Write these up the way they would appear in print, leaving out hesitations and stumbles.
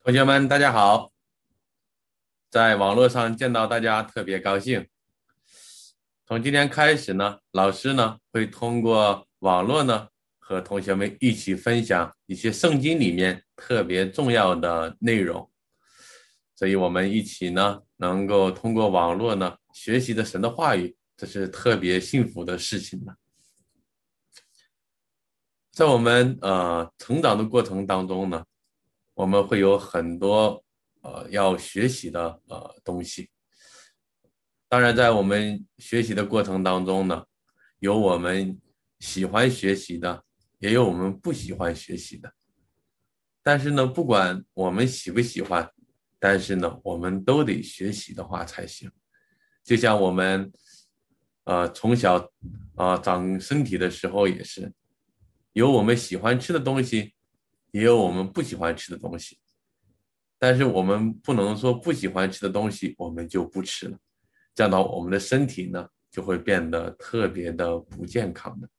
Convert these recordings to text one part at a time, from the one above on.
同学们，大家好！在网络上见到大家特别高兴。从今天开始呢，老师呢会通过网络呢和同学们一起分享一些圣经里面特别重要的内容，所以我们一起呢能够通过网络呢学习的神的话语，这是特别幸福的事情呢。在我们成长的过程当中呢，我们会有很多要学习的东西。当然，在我们学习的过程当中呢，有我们喜欢学习的，也有我们不喜欢学习的。但是呢，不管我们喜不喜欢，但是呢，我们都得学习的话才行。就像我们从小长身体的时候也是，有我们喜欢吃的东西，也有我们不喜欢吃的东西。但是我们不能说不喜欢吃的东西我们就不吃了，这样的话我们的身体呢就会变得特别的不健康的。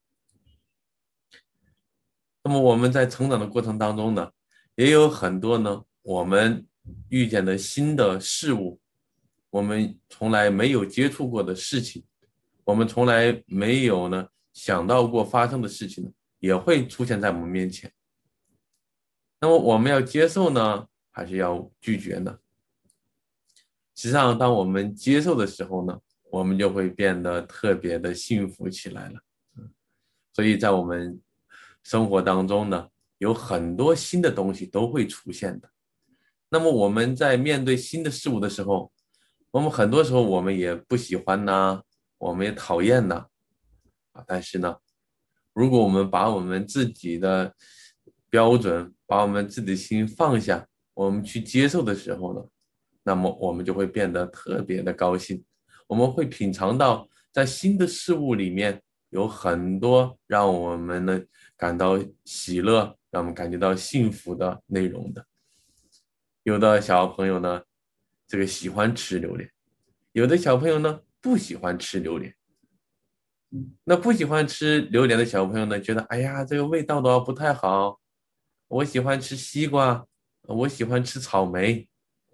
那么我们在成长的过程当中呢，也有很多呢我们遇见的新的事物，我们从来没有接触过的事情，我们从来没有呢想到过发生的事情呢，也会出现在我们面前。那么我们要接受呢，还是要拒绝呢？实际上，当我们接受的时候呢，我们就会变得特别的幸福起来了。所以在我们生活当中呢，有很多新的东西都会出现的。那么我们在面对新的事物的时候，我们很多时候我们也不喜欢呐，我们也讨厌呐，但是呢，如果我们把我们自己的标准，把我们自己的心放下，我们去接受的时候呢，那么我们就会变得特别的高兴，我们会品尝到在新的事物里面有很多让我们呢感到喜乐，让我们感觉到幸福的内容的。有的小朋友呢，这个喜欢吃榴莲，有的小朋友呢不喜欢吃榴莲。那不喜欢吃榴莲的小朋友呢，觉得哎呀，这个味道的话不太好。我喜欢吃西瓜，我喜欢吃草莓。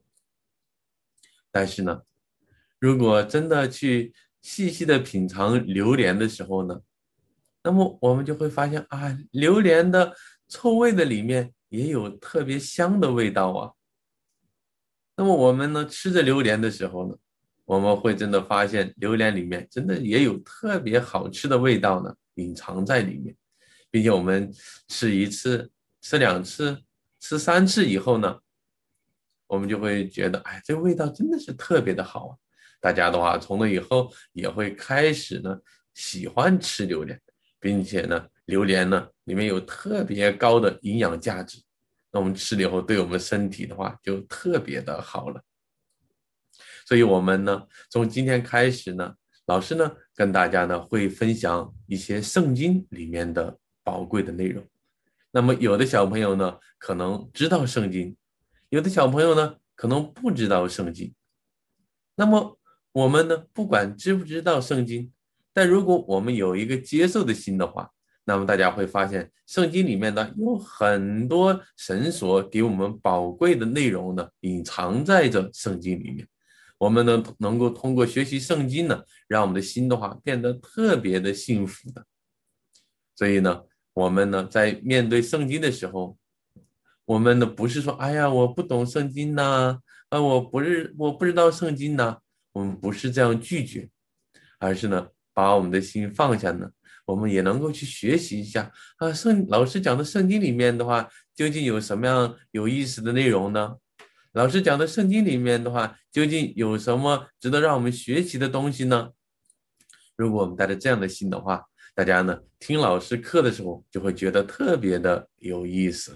但是呢，如果真的去细细的品尝榴莲的时候呢，那么我们就会发现啊，榴莲的臭味的里面也有特别香的味道啊。那么我们呢，吃着榴莲的时候呢，我们会真的发现榴莲里面真的也有特别好吃的味道呢，隐藏在里面，并且我们吃一次、吃两次、吃三次以后呢，我们就会觉得，哎，这个味道真的是特别的好啊！大家的话，从那以后也会开始呢喜欢吃榴莲，并且呢，榴莲呢里面有特别高的营养价值，那我们吃了以后对我们身体的话就特别的好了。所以我们呢，从今天开始呢，老师呢跟大家呢会分享一些圣经里面的宝贵的内容。那么有的小朋友呢可能知道圣经，有的小朋友呢可能不知道圣经。那么我们呢不管知不知道圣经，但如果我们有一个接受的心的话，那么大家会发现圣经里面呢有很多神所给我们宝贵的内容呢隐藏在这圣经里面。我们呢能够通过学习圣经呢，让我们的心的话变得特别的幸福的。所以呢，我们呢在面对圣经的时候，我们呢不是说，哎呀，我不懂圣经呐，我不知道圣经呐，我们不是这样拒绝，而是呢把我们的心放下呢，我们也能够去学习一下啊，老师讲的圣经里面的话，究竟有什么样有意思的内容呢？老师讲的圣经里面的话，究竟有什么值得让我们学习的东西呢？如果我们带着这样的心的话，大家呢听老师课的时候就会觉得特别的有意思了。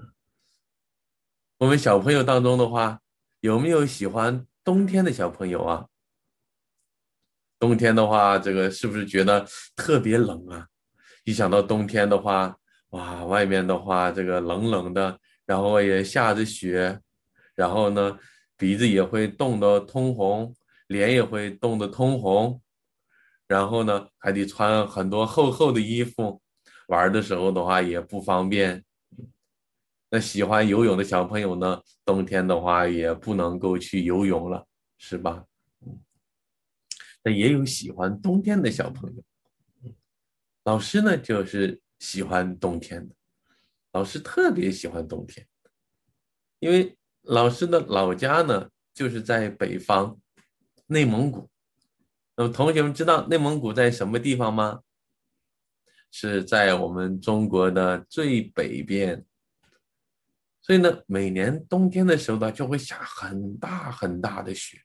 我们小朋友当中的话，有没有喜欢冬天的小朋友啊？冬天的话，这个是不是觉得特别冷啊？一想到冬天的话，哇，外面的话这个冷冷的，然后也下着雪，然后呢，鼻子也会冻得通红，脸也会冻得通红，然后呢，还得穿很多厚厚的衣服，玩的时候的话也不方便。 那喜欢游泳的小朋友呢，冬天的话也不能够去游泳了，是吧？那也有喜欢冬天的小朋友。老师呢，就是喜欢冬天的，老师特别喜欢冬天，因为老师的老家呢，就是在北方，内蒙古。那么同学们知道内蒙古在什么地方吗？是在我们中国的最北边。所以呢，每年冬天的时候呢，就会下很大很大的雪。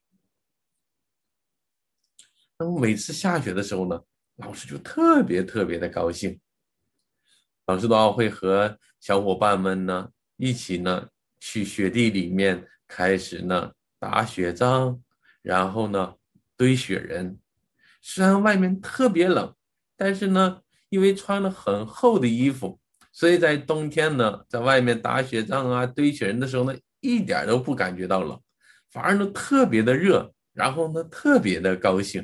那么每次下雪的时候呢，老师就特别特别的高兴。老师的话会和小伙伴们呢一起呢去雪地里面开始呢打雪仗，然后呢堆雪人。虽然外面特别冷，但是呢，因为穿了很厚的衣服，所以在冬天呢，在外面打雪仗啊、堆雪人的时候呢，一点都不感觉到冷，反而呢特别的热，然后呢特别的高兴。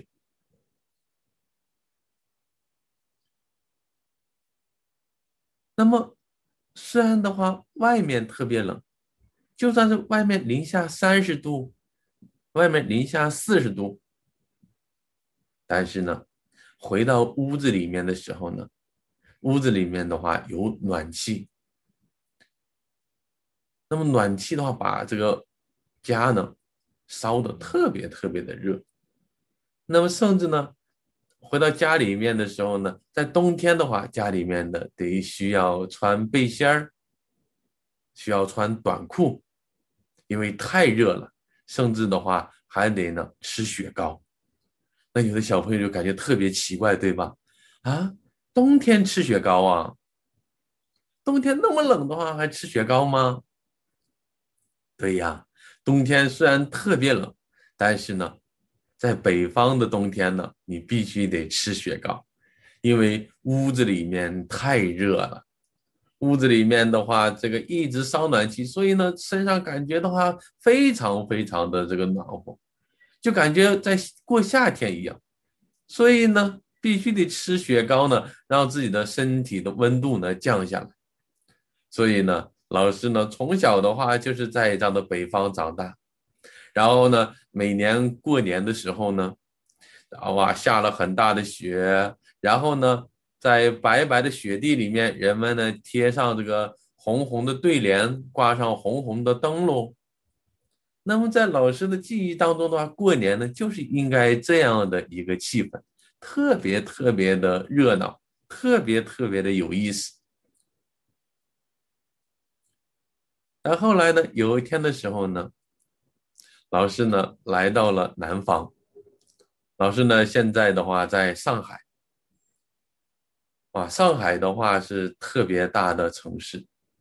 那么虽然的话，外面特别冷，就算是外面零下30度，外面零下40度，但是呢，回到屋子里面的时候呢，屋子里面的话有暖气，那么暖气的话把这个家呢烧的特别特别的热，那么甚至呢，回到家里面的时候呢，在冬天的话，家里面的得需要穿背心儿，需要穿短裤，因为太热了，甚至的话还得呢吃雪糕。那有的小朋友就感觉特别奇怪，对吧？啊，冬天吃雪糕啊？冬天那么冷的话还吃雪糕吗？对呀，冬天虽然特别冷，但是呢，在北方的冬天呢，你必须得吃雪糕，因为屋子里面太热了。屋子里面的话，这个一直烧暖气，所以呢，身上感觉的话非常非常的这个暖和，就感觉在过夏天一样。所以呢，必须得吃雪糕呢，让自己的身体的温度呢降下来。所以呢，老师呢从小的话就是在这样的北方长大，然后呢，每年过年的时候呢，哇，下了很大的雪，然后呢，在白白的雪地里面，人们呢贴上这个红红的对联，挂上红红的灯笼。那么在老师的记忆当中的话，过年呢就是应该这样的一个气氛，特别特别的热闹，特别特别的有意思。但后来呢，有一天的时候呢，老师呢来到了南方。老师呢现在的话在上海。哇，上海的话是特别大的城市，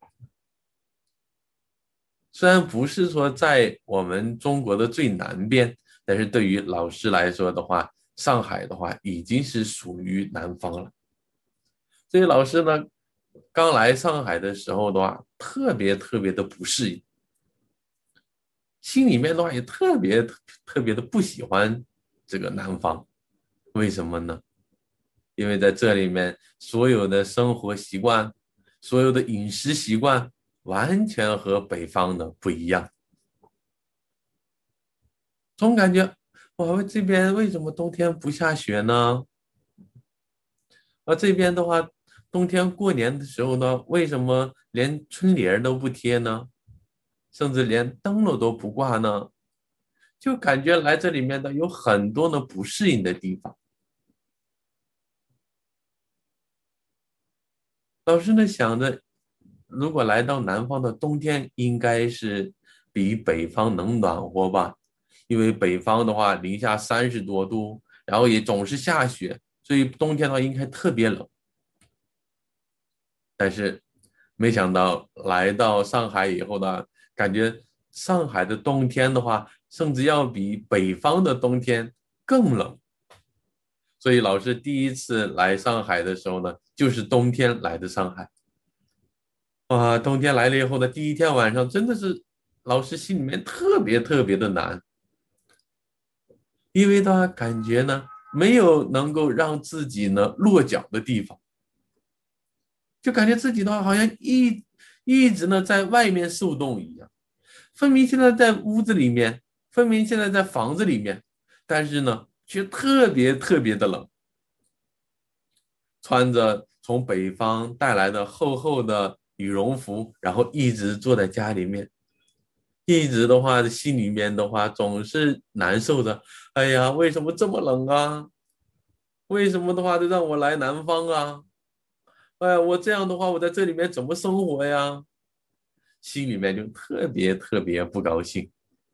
虽然不是说在我们中国的最南边，但是对于老师来说的话，上海的话已经是属于南方了。所以老师呢，刚来上海的时候的话，特别特别的不适应，心里面的话也特别特别的不喜欢这个南方。为什么呢？因为在这里面，所有的生活习惯，所有的饮食习惯，完全和北方的不一样。总感觉，我们这边为什么冬天不下雪呢？而这边的话，冬天过年的时候呢，为什么连春联都不贴呢？甚至连灯笼都不挂呢？就感觉来这里面的有很多的不适应的地方。老师呢想着，如果来到南方的冬天，应该是比北方能暖和吧？因为北方的话零下30多度，然后也总是下雪，所以冬天的话应该特别冷。但是没想到来到上海以后呢，感觉上海的冬天的话，甚至要比北方的冬天更冷。所以老师第一次来上海的时候呢，就是冬天来的上海。哇，冬天来了以后呢，第一天晚上真的是老师心里面特别特别的难，因为他感觉呢没有能够让自己呢落脚的地方，就感觉自己的话好像一直呢在外面受冻一样。分明现在在屋子里面，分明现在在房子里面，但是呢却特别特别的冷，穿着从北方带来的厚厚的羽绒服，然后一直坐在家里面，一直的话心里面的话总是难受的。哎呀，为什么这么冷啊？为什么的话就让我来南方啊？哎，我这样的话，我在这里面怎么生活呀？心里面就特别特别不高兴。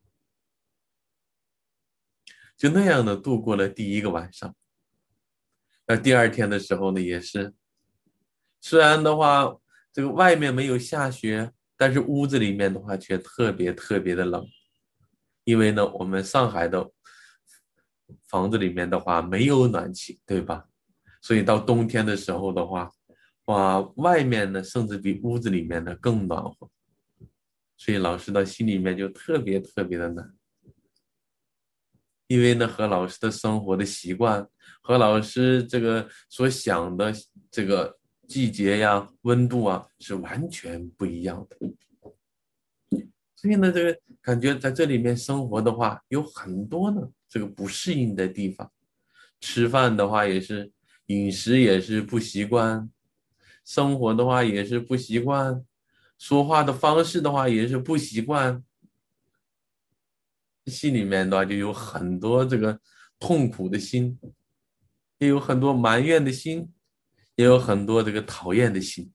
就那样的度过了第一个晚上。那第二天的时候呢，也是，虽然的话，这个外面没有下雪，但是屋子里面的话却特别特别的冷。因为呢，我们上海的房子里面的话没有暖气，对吧？所以到冬天的时候的话，哇，外面呢甚至比屋子里面的更暖和，所以老师的心里面就特别特别的难。因为呢，和老师的生活的习惯，和老师这个所想的这个季节呀、温度啊，是完全不一样的。所以呢，这个感觉在这里面生活的话，有很多呢这个不适应的地方。吃饭的话也是，饮食也是不习惯，生活的话也是不习惯，说话的方式的话也是不习惯。心里面的话就有很多这个痛苦的心，也有很多埋怨的心，也有很多这个讨厌的心。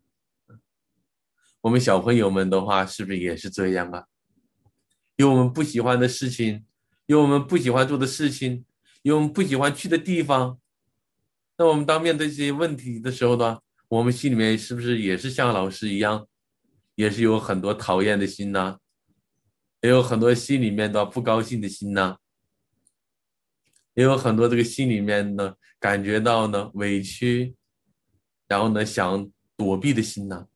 我们小朋友们的话，是不是也是这样啊？有我们不喜欢的事情，有我们不喜欢做的事情，有我们不喜欢去的地方。那我们当面对这些问题的时候呢，我们心里面是不是也是像老师一样，也是有很多讨厌的心呐，也有很多心里面的不高兴的心呐？也有很多这个心里面呢感觉到呢委屈，然后呢想躲避的心呐。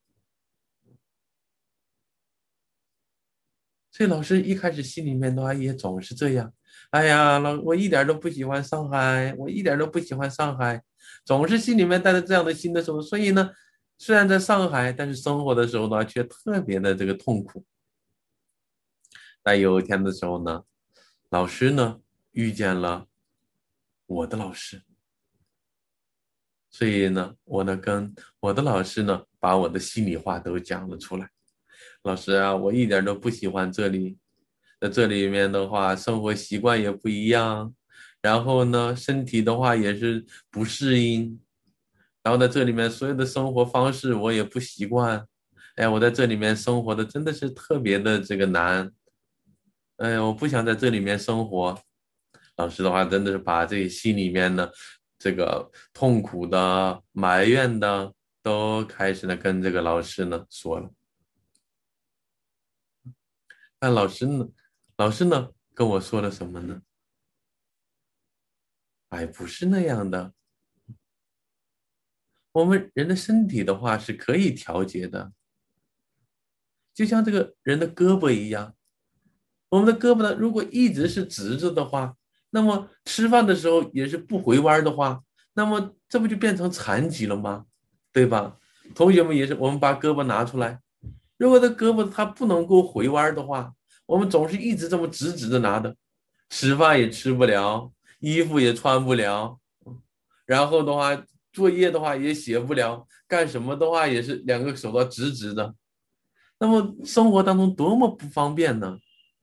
所以老师一开始心里面的话也总是这样。哎呀，我一点都不喜欢上海，我一点都不喜欢上海，总是心里面带着这样的心的时候，所以呢，虽然在上海，但是生活的时候呢，却特别的这个痛苦。那有一天的时候呢，老师呢遇见了我的老师，所以呢，我呢跟我的老师呢把我的心里话都讲了出来。老师啊，我一点都不喜欢这里，在这里面的话，生活习惯也不一样，然后呢，身体的话也是不适应，然后在这里面所有的生活方式我也不习惯。哎呀，我在这里面生活的真的是特别的这个难。哎呀，我不想在这里面生活。老师的话真的是把这心里面的这个痛苦的、埋怨的，都开始呢跟这个老师呢说了。但老师呢跟我说了什么呢？哎，不是那样的。我们人的身体的话是可以调节的，就像这个人的胳膊一样。我们的胳膊呢，如果一直是直着的话，那么吃饭的时候也是不回弯的话，那么这不就变成残疾了吗？对吧？同学们也是，我们把胳膊拿出来，如果这胳膊它不能够回弯的话，我们总是一直这么直直的拿的，吃饭也吃不了，衣服也穿不了，然后的话，作业的话也写不了，干什么的话也是两个手都直直的。那么生活当中多么不方便呢？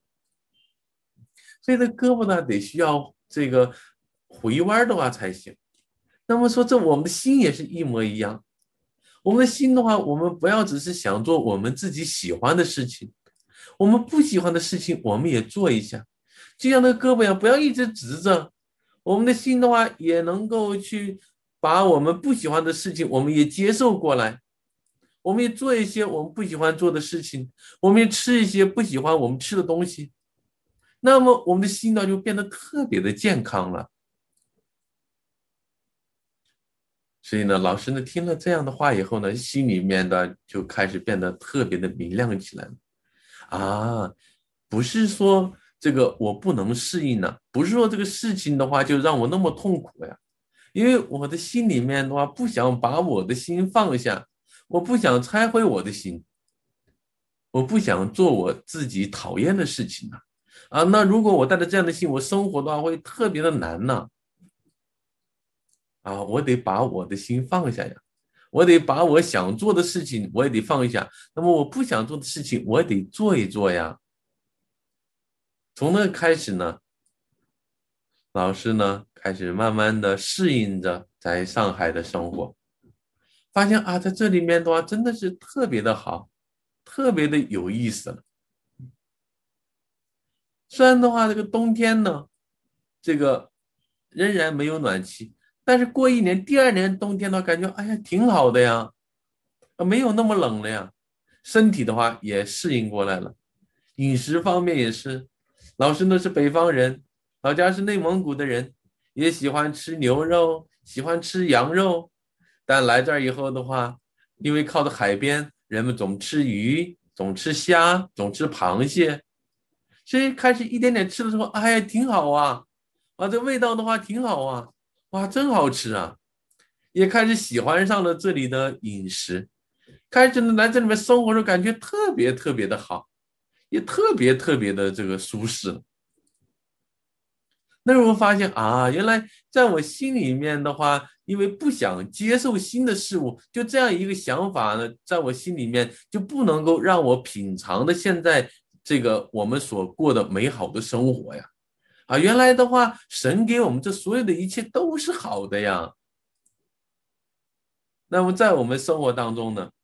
所以这胳膊呢得需要这个回弯的话才行。那么说这我们的心也是一模一样。我们的心的话，我们不要只是想做我们自己喜欢的事情，我们不喜欢的事情我们也做一下。就像那个胳膊一样，不要一直直着。我们的心的话，也能够去把我们不喜欢的事情，我们也接受过来。我们也做一些我们不喜欢做的事情，我们也吃一些不喜欢我们吃的东西。那么我们的心呢，就变得特别的健康了。所以呢，老师呢听了这样的话以后呢，心里面的就开始变得特别的明亮起来了。啊，不是说这个我不能适应呢，不是说这个事情的话就让我那么痛苦呀，因为我的心里面的话不想把我的心放下， 我不想拆毁我的心，我不想做我自己讨厌的事情那如果我带着这样的心，我生活的话会特别的难呢。我得把我的心放下呀，我得把我想做的事情我也得放下，那么我不想做的事情我也得做一做呀。从那开始呢，老师呢开始慢慢的适应着在上海的生活，发现在这里面的话真的是特别的好，特别的有意思了。虽然的话这个冬天呢，这个仍然没有暖气，但是过一年，第二年冬天的话，感觉哎呀挺好的呀，没有那么冷了呀，身体的话也适应过来了。饮食方面也是，老师呢是北方人，老家是内蒙古的人，也喜欢吃牛肉，喜欢吃羊肉，但来这儿以后的话，因为靠着海边，人们总吃鱼，总吃虾，总吃螃蟹，所以开始一点点吃的时候，哎呀挺好这味道的话挺好哇真好吃也开始喜欢上了这里的饮食，开始呢来这里面生活的时候感觉特别特别的好。也特别特别的这个舒适。那时候发现原来在我心里面的话，因为不想接受新的事物，就这样一个想法呢，在我心里面就不能够让我品尝的现在这个我们所过的美好的生活呀。原来的话，神给我们这所有的一切都是好的呀。那么在我们生活当中呢，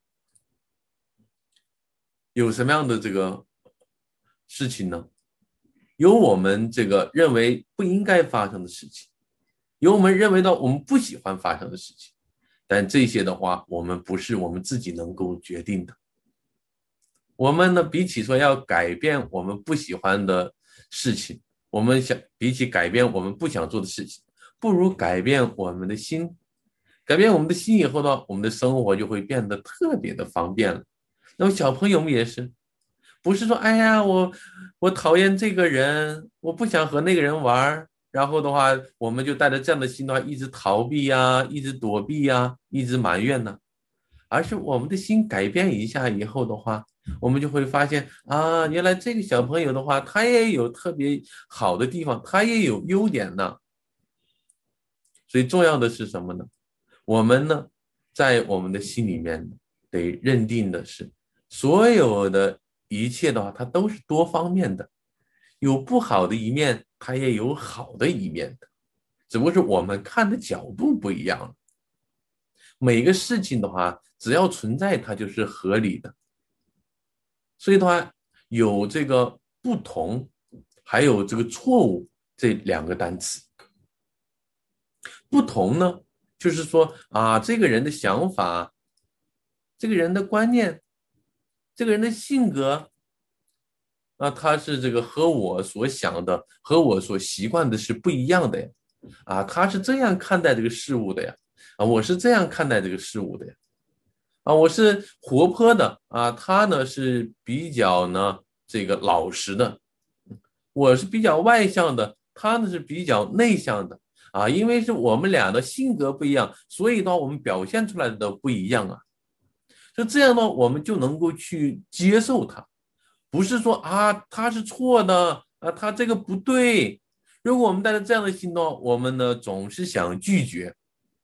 有什么样的这个事情呢？有我们这个认为不应该发生的事情，有我们认为到我们不喜欢发生的事情，但这些的话，我们不是我们自己能够决定的。我们呢，比起说要改变我们不喜欢的事情，我们比起改变我们不想做的事情，不如改变我们的心。改变我们的心以后呢，我们的生活就会变得特别的方便了。那么小朋友们也是，不是说哎呀，我讨厌这个人，我不想和那个人玩然后的话，我们就带着这样的心的话，一直逃避呀，一直躲避呀，一直埋怨呢。而是我们的心改变一下以后的话，我们就会发现原来这个小朋友的话，他也有特别好的地方，他也有优点呢。所以重要的是什么呢？我们呢，在我们的心里面得认定的是，所有的一切的话，它都是多方面的，有不好的一面，它也有好的一面的，只不过是我们看的角度不一样了。每个事情的话，只要存在，它就是合理的。所以的话，有这个不同，还有这个错误这两个单词。不同呢，就是说这个人的想法，这个人的观念，这个人的性格他是这个和我所想的，和我所习惯的是不一样的呀。他是这样看待这个事物的呀。我是这样看待这个事物的呀。我是活泼的他呢是比较呢这个老实的，我是比较外向的，他呢是比较内向的因为是我们俩的性格不一样，所以呢我们表现出来的不一样就这样呢我们就能够去接受他，不是说他是错的他这个不对。如果我们带着这样的心呢，我们呢总是想拒绝，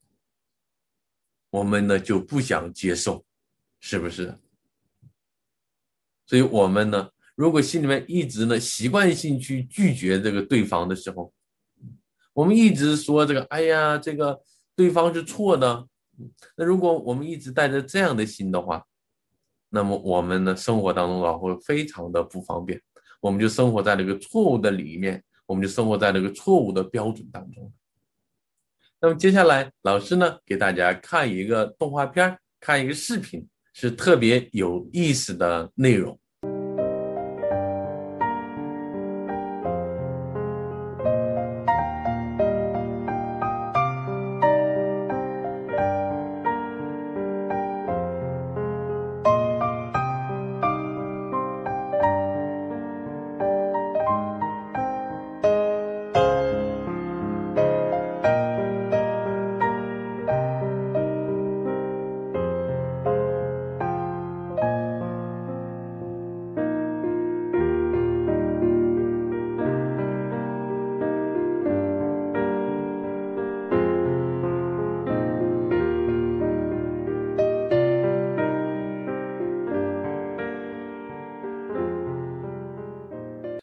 我们呢就不想接受，是不是？所以我们呢，如果心里面一直呢习惯性去拒绝这个对方的时候，我们一直说这个，哎呀，这个对方是错的。那如果我们一直带着这样的心的话，那么我们呢生活当中会非常的不方便，我们就生活在那个错误的里面，我们就生活在那个错误的标准当中。那么接下来，老师呢给大家看一个动画片，看一个视频，是特别有意思的内容。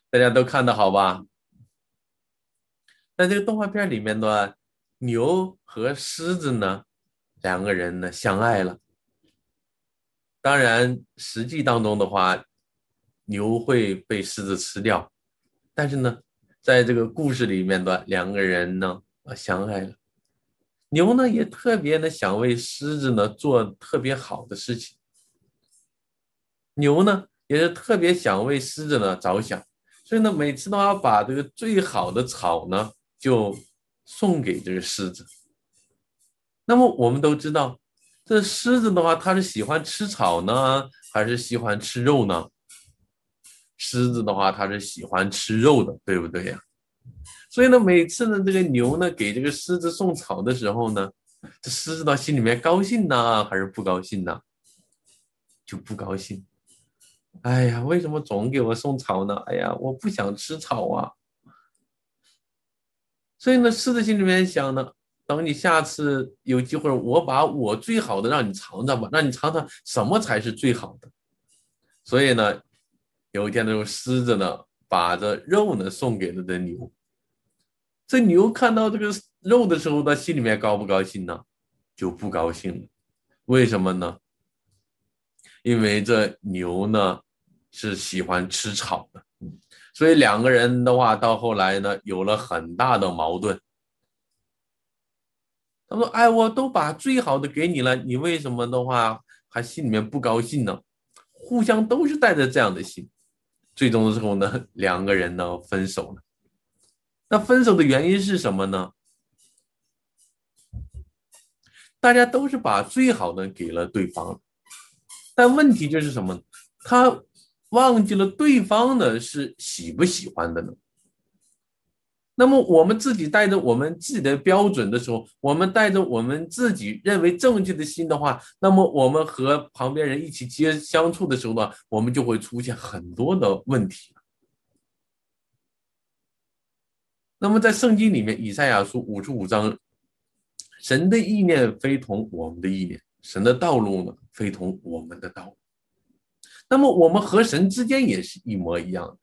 大家都看得好吧？在这个动画片里面的牛和狮子呢，两个人呢相爱了。当然，实际当中的话，牛会被狮子吃掉，但是呢，在这个故事里面的两个人呢，相爱了。牛呢也特别的想为狮子呢做特别好的事情，牛呢也是特别想为狮子呢着想，所以呢，每次都要把这个最好的草呢就送给这个狮子。那么我们都知道，这狮子的话，它是喜欢吃草呢，还是喜欢吃肉呢？狮子的话，它是喜欢吃肉的，对不对呀？所以呢，每次呢，这个牛呢给这个狮子送草的时候呢，这狮子到心里面高兴呢，还是不高兴呢？就不高兴。哎呀，为什么总给我送草呢？哎呀，我不想吃草啊。所以呢，狮子心里面想呢，等你下次有机会，我把我最好的让你尝尝吧，让你尝尝什么才是最好的。所以呢，有一天呢，狮子呢把这肉呢送给了这牛。这牛看到这个肉的时候，它心里面高不高兴呢？就不高兴了。为什么呢？因为这牛呢是喜欢吃草的，所以两个人的话到后来呢有了很大的矛盾。他说：“哎，我都把最好的给你了，你为什么的话还心里面不高兴呢？”互相都是带着这样的心。最终的时候呢，两个人呢分手了。那分手的原因是什么呢？大家都是把最好的给了对方，但问题就是什么？他忘记了对方的是喜不喜欢的呢？那么我们自己带着我们自己的标准的时候，我们带着我们自己认为正确的心的话，那么我们和旁边人一起相处的时候呢，我们就会出现很多的问题。那么在圣经里面，以赛亚书55章，神的意念非同我们的意念，神的道路呢非同我们的道路。那么我们和神之间也是一模一样的。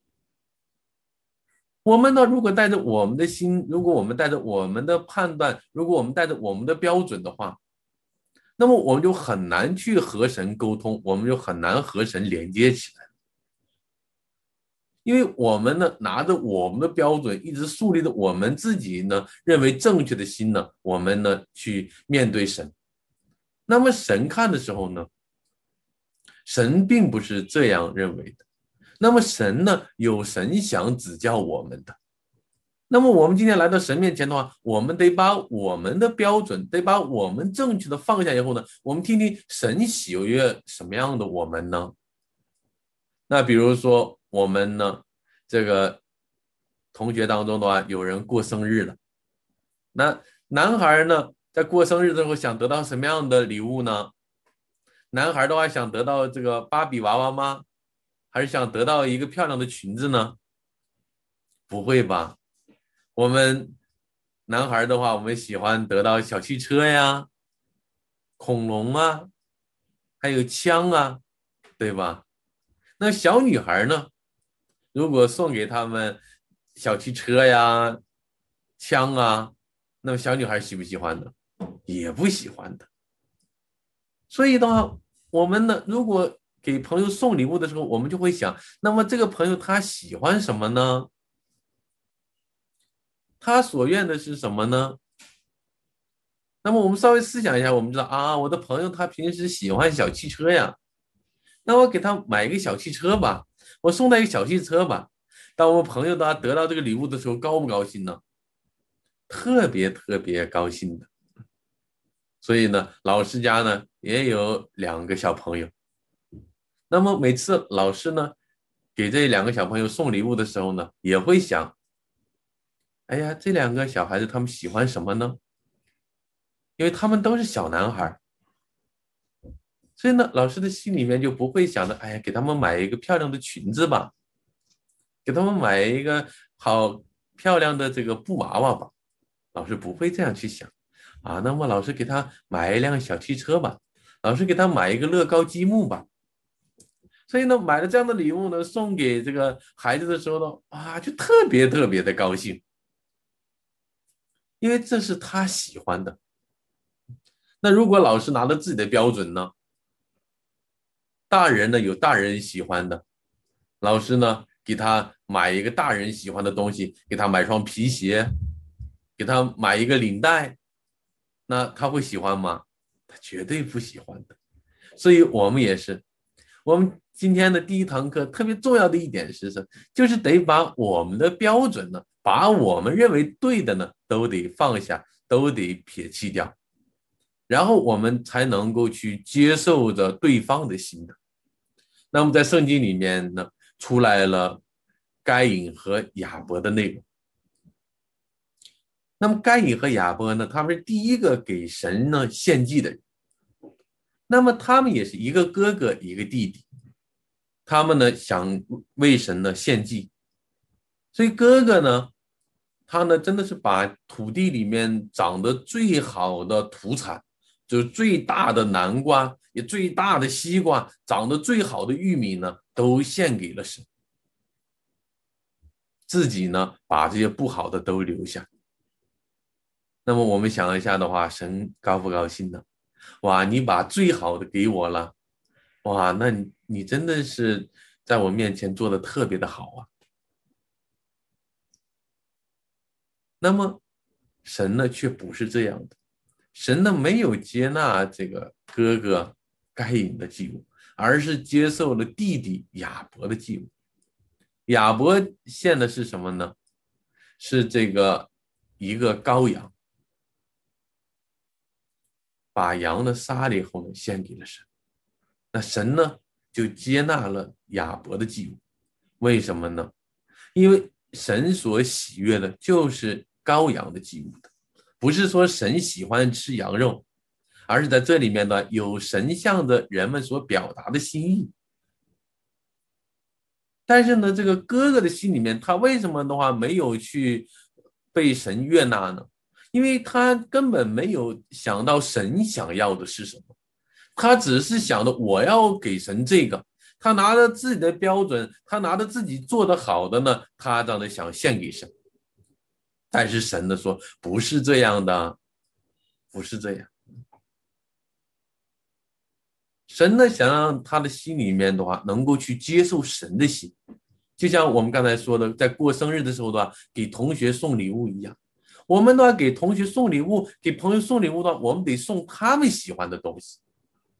我们呢，如果带着我们的心，如果我们带着我们的判断，如果我们带着我们的标准的话，那么我们就很难去和神沟通，我们就很难和神连接起来。因为我们呢，拿着我们的标准，一直树立着我们自己呢认为正确的心呢，我们呢去面对神。那么神看的时候呢，神并不是这样认为的。那么神呢，有神想指教我们的。那么我们今天来到神面前的话，我们得把我们的标准，得把我们正确的放下以后呢，我们听听神喜悦什么样的我们呢？那比如说我们呢，这个同学当中的话，有人过生日了，那男孩呢，在过生日的时候想得到什么样的礼物呢？男孩的话想得到这个芭比娃娃吗？还是想得到一个漂亮的裙子呢？不会吧？我们男孩的话，我们喜欢得到小汽车呀、恐龙啊，还有枪啊，对吧？那小女孩呢？如果送给他们小汽车呀、枪啊，那么小女孩喜不喜欢呢？也不喜欢的。所以的话，我们呢，如果给朋友送礼物的时候，我们就会想，那么这个朋友他喜欢什么呢？他所愿的是什么呢？那么我们稍微思想一下，我们知道啊，我的朋友他平时喜欢小汽车呀，那我给他买一个小汽车吧，我送他一个小汽车吧。当我们朋友他得到这个礼物的时候，高不高兴呢？特别特别高兴的。所以呢，老师家呢也有2个小朋友。那么每次老师呢给这2个小朋友送礼物的时候呢，也会想，哎呀，这2个小孩子他们喜欢什么呢？因为他们都是小男孩，所以呢，老师的心里面就不会想着，哎呀，给他们买一个漂亮的裙子吧，给他们买一个好漂亮的这个布娃娃吧。老师不会这样去想啊。那么老师给他买一辆小汽车吧，老师给他买一个乐高积木吧。 所以呢，买了这样的礼物呢，送给这个孩子的时候呢，就特别特别的高兴，因为这是他喜欢的。那如果老师拿着自己的标准呢，大人呢有大人喜欢的，老师呢给他买一个大人喜欢的东西，给他买双皮鞋，给他买一个领带，那他会喜欢吗？他绝对不喜欢的。所以我们也是，我们今天的第一堂课特别重要的一点是什么？就是得把我们的标准呢，把我们认为对的呢，都得放下，都得撇弃掉，然后我们才能够去接受着对方的心的。那么在圣经里面呢，出来了该隐和亚伯的内容。那么该隐和亚伯呢，他们是第一个给神呢献祭的人。那么他们也是一个哥哥一个弟弟，他们呢想为神呢献祭，所以哥哥呢，他呢真的是把土地里面长得最好的土产，就是最大的南瓜，也最大的西瓜，长得最好的玉米呢，都献给了神。自己呢把这些不好的都留下。那么我们想一下的话，神高不高兴呢？哇，你把最好的给我了，哇，那你真的是在我面前做的特别的好啊。那么神呢却不是这样的，神呢没有接纳这个哥哥该隐的祭物，而是接受了弟弟亚伯的祭物。亚伯献的是什么呢？是这个一个羔羊，把羊呢杀了以后呢献给了神。那神呢就接纳了亚伯的祭物。为什么呢？因为神所喜悦的就是羔羊的祭物的，不是说神喜欢吃羊肉，而是在这里面呢有神向的人们所表达的心意。但是呢，这个哥哥的心里面，他为什么的话没有去被神悦纳呢？因为他根本没有想到神想要的是什么，他只是想着我要给神这个，他拿着自己的标准，他拿着自己做的好的呢，他这样的想献给神。但是神的说不是这样的，不是这样。神呢想让他的心里面的话能够去接受神的心，就像我们刚才说的，在过生日的时候的话，给同学送礼物一样。我们的话给同学送礼物，给朋友送礼物的话，我们得送他们喜欢的东西。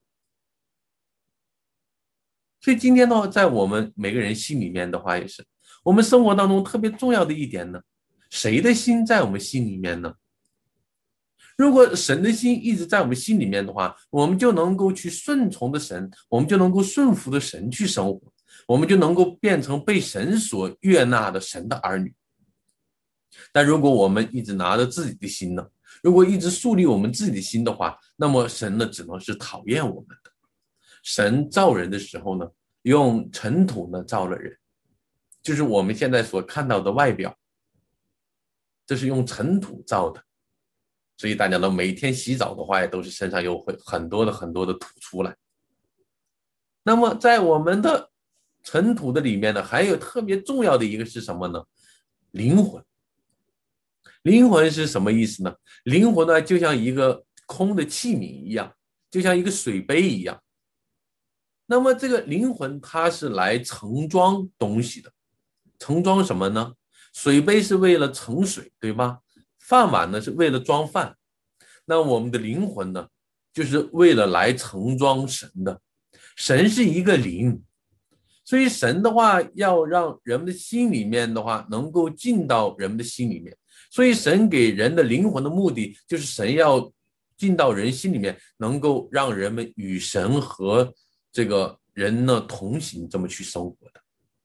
所以今天的话，在我们每个人心里面的话，也是我们生活当中特别重要的一点呢。谁的心在我们心里面呢？如果神的心一直在我们心里面的话，我们就能够去顺从的神，我们就能够顺服的神去生活，我们就能够变成被神所悦纳的神的儿女。但如果我们一直拿着自己的心呢，如果一直树立我们自己的心的话，那么神呢只能是讨厌我们的。神造人的时候呢，用尘土呢造了人，就是我们现在所看到的外表，这是用尘土造的。所以大家呢每天洗澡的话，也都是身上有很多的土出来。那么在我们的尘土的里面呢，还有特别重要的一个是什么呢？灵魂。灵魂是什么意思呢？灵魂呢，就像一个空的器皿一样，就像一个水杯一样。那么这个灵魂它是来盛装东西的，盛装什么呢？水杯是为了盛水，对吧？饭碗呢是为了装饭。那我们的灵魂呢，就是为了来盛装神的。神是一个灵，所以神的话要让人们的心里面的话能够进到人们的心里面。所以神给人的灵魂的目的，就是神要进到人心里面，能够让人们与神和这个人呢同行，这么去生活的。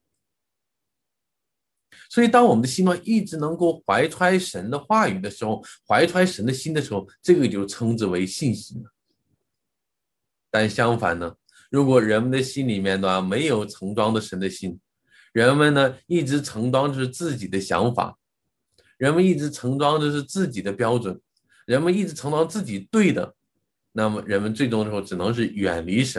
所以当我们的心呢一直能够怀揣神的话语的时候，怀揣神的心的时候，这个就称之为信心了。但相反呢，如果人们的心里面呢没有盛装的神的心，人们呢一直盛装着自己的想法，人们一直盛装的是自己的标准，人们一直盛装自己对的，那么人们最终的时候只能是远离神，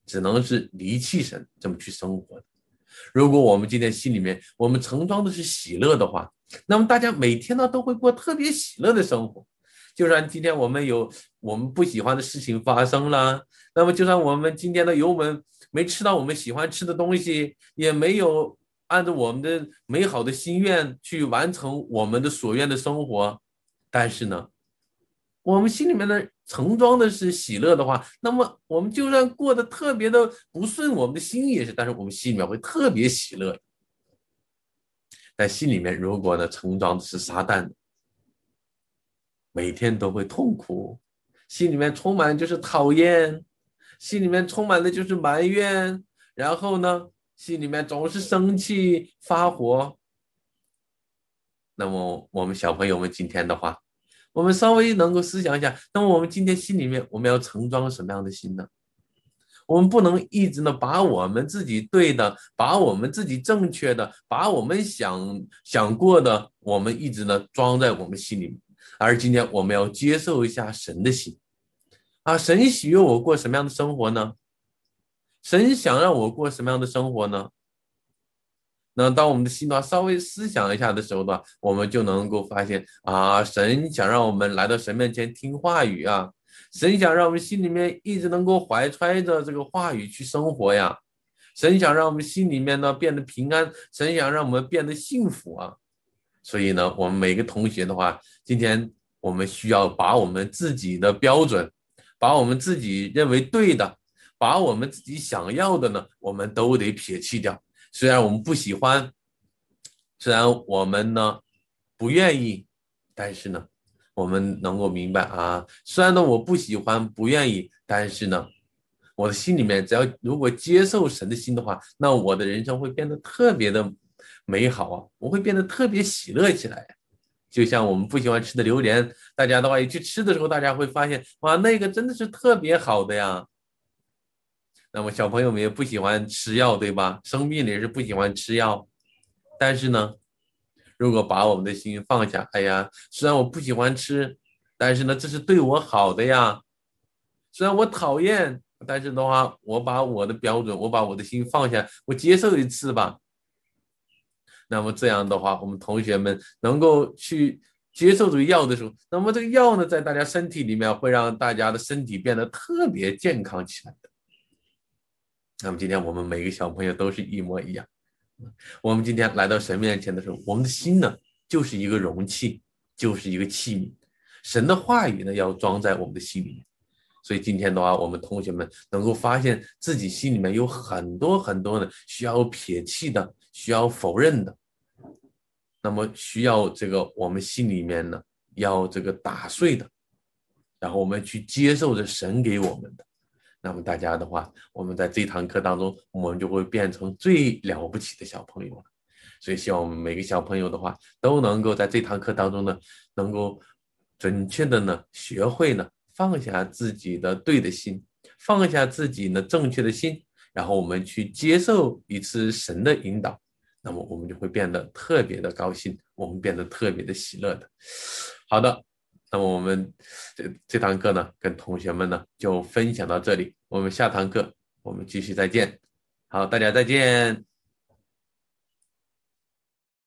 只能是离弃神这么去生活的。如果我们今天心里面我们盛装的是喜乐的话，那么大家每天呢都会过特别喜乐的生活。就算今天我们有我们不喜欢的事情发生了，那么就算我们今天的我们没吃到我们喜欢吃的东西，也没有按照我们的美好的心愿去完成我们的所愿的生活，但是呢，我们心里面的盛装的是喜乐的话，那么我们就算过得特别的不顺，我们的心也是，但是我们心里面会特别喜乐。但心里面如果呢盛装的是撒旦，每天都会痛苦，心里面充满就是讨厌，心里面充满的就是埋怨，然后呢，心里面总是生气发火。那么我们小朋友们今天的话，我们稍微能够思想一下，那么我们今天心里面我们要盛装什么样的心呢？我们不能一直呢把我们自己对的，把我们自己正确的，把我们想过的，我们一直呢装在我们心里面。而今天我们要接受一下神的心啊，神喜悦我过什么样的生活呢？神想让我过什么样的生活呢？那当我们的心的话稍微思想一下的时候的话，我们就能够发现啊，神想让我们来到神面前听话语啊，神想让我们心里面一直能够怀揣着这个话语去生活呀，神想让我们心里面呢变得平安，神想让我们变得幸福啊。所以呢，我们每个同学的话，今天我们需要把我们自己的标准，把我们自己认为对的，把我们自己想要的呢，我们都得撇弃掉。虽然我们不喜欢，虽然我们呢不愿意，但是呢，我们能够明白啊，虽然呢我不喜欢不愿意，但是呢，我的心里面只要如果接受神的心的话，那我的人生会变得特别的美好啊，我会变得特别喜乐起来。就像我们不喜欢吃的榴莲，大家的话一去吃的时候，大家会发现哇，那个真的是特别好的呀。那么小朋友们也不喜欢吃药，对吧？生病也是不喜欢吃药，但是呢，如果把我们的心放下，哎呀，虽然我不喜欢吃，但是呢，这是对我好的呀。虽然我讨厌，但是的话，我把我的标准，我把我的心放下，我接受一次吧。那么这样的话，我们同学们能够去接受这个药的时候，那么这个药呢，在大家身体里面会让大家的身体变得特别健康起来的。那么今天我们每个小朋友都是一模一样。我们今天来到神面前的时候，我们的心呢，就是一个容器，就是一个器皿。神的话语呢，要装在我们的心里面。所以今天的话，我们同学们能够发现自己心里面有很多很多的需要撇弃的，需要否认的，那么需要这个我们心里面呢要这个打碎的，然后我们去接受着神给我们的。那么大家的话，我们在这堂课当中，我们就会变成最了不起的小朋友了。所以希望我们每个小朋友的话，都能够在这堂课当中呢，能够准确的呢，学会呢，放下自己的对的心，放下自己呢正确的心，然后我们去接受一次神的引导，那么我们就会变得特别的高兴，我们变得特别的喜乐的。好的，那么我们这堂课呢，跟同学们呢就分享到这里，我们下堂课我们继续再见。好，大家再见。